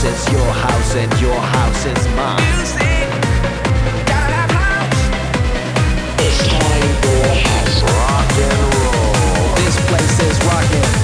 house is your house and your house is mine. Music, gotta have house. It's time for house rock and roll. This place is rockin'.